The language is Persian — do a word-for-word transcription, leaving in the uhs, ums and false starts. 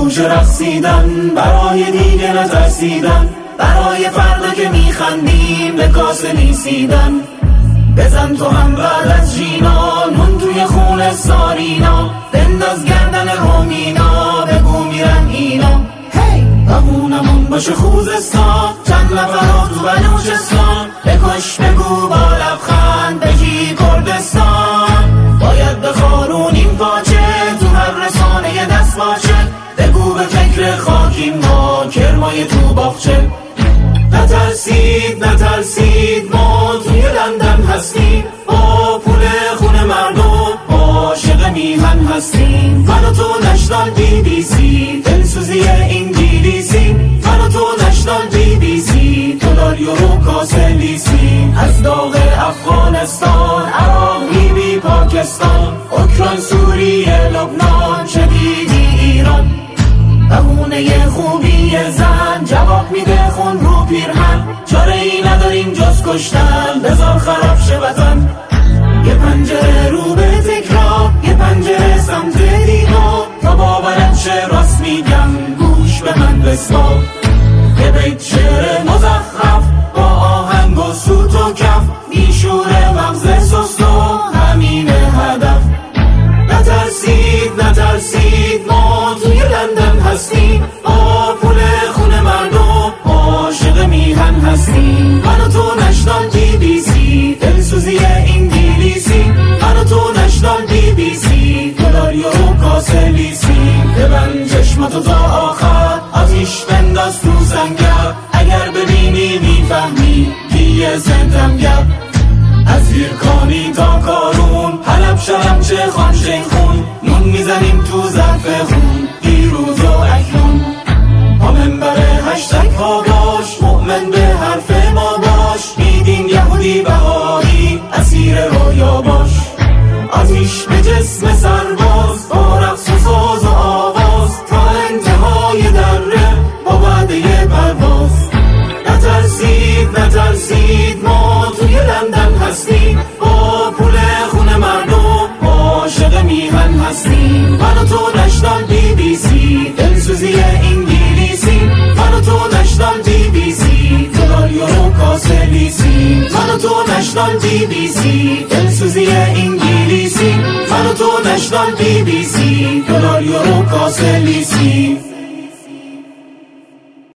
کوچه رقصیدن، برای دیگه نترسیدن، برای فردا که میخندیم به کاسه لیسیدن. بزن تو هم بعد از ژینا نون توی خون سارینا، بنداز گردن رومینا بگو میرن اینا. هی بهونمون باشه خوزستان، چند نفرات تو بلوچستان، بکش بگو با لبخند بگی کردستان. باید بخارونیم پاچه تو هر رسانه دست باشه، بگو به فکر خاکیم ما کرمای تو باغچه. نترسید نترسید ما توی لندن هستیم، با پول خون مردم عاشق میهن هستیم. من و تو نشنال بی بی سی، دلسوزی انگلیسی، من و تو نشنال بی بی سی، دلار یورو کاسه لیسی. از داغ افغانستان، عراق، لیبی، پاکستان، اوکراین، سوریه، لبنان، چه دیدی ایران. بهونه خوبی زن جواب میده خون رو پیرهن، چاره ای نداریم جز کشتن، بذار خراب شه وطن. یه پنجره رو به تکرار، یه پنجره سمت دیوار، تا باورت شه راست میگم گوش به من بسپار. یه بیت شعر مزخرف با آهنگ و سوت و کف، میشوره مغز سست و همین هدف. نترسید نترسید ما توی لندن هستیم، با پول خون مردم عاشق میهن هستیم. من و تو نشنال بی بی سی، دلسوزی انگلیسی، من و تو نشنال بی بی سی، دلار یورو کاسه لیسی. ببند چشماتو تا آخر، آتیش بنداز تو سنگر، اگر ببینی میفهمی دیگه زندم گرد. از زیرکانی تا کارون، حلب شرم چه خان شیخون، نون میزنیم تو ظرف خون دیروز و اکنون. با منبر هشتگ ها باش، مؤمن به حرف ما باش، میدین یهودی بهایی اسیر رویا باش. آتیش به جسم سرباز، با رقص و ساز و آواز، تا انتهای دره با وعده پرواز. نترسید نترسید ما توی لندن هستیم، با پول خون مردم عاشق میهن هستیم. من و تو نشنال بی بی سی، دلسوزی انگلیسی، من و تو نشنال بی بی سی، دلار یورو کاسه لیسی. من و تو نشنال بی بی سی، دلسوزی انگلیسی، من و تو نشنال بی بی سی، دلار یورو کاسه لیسی.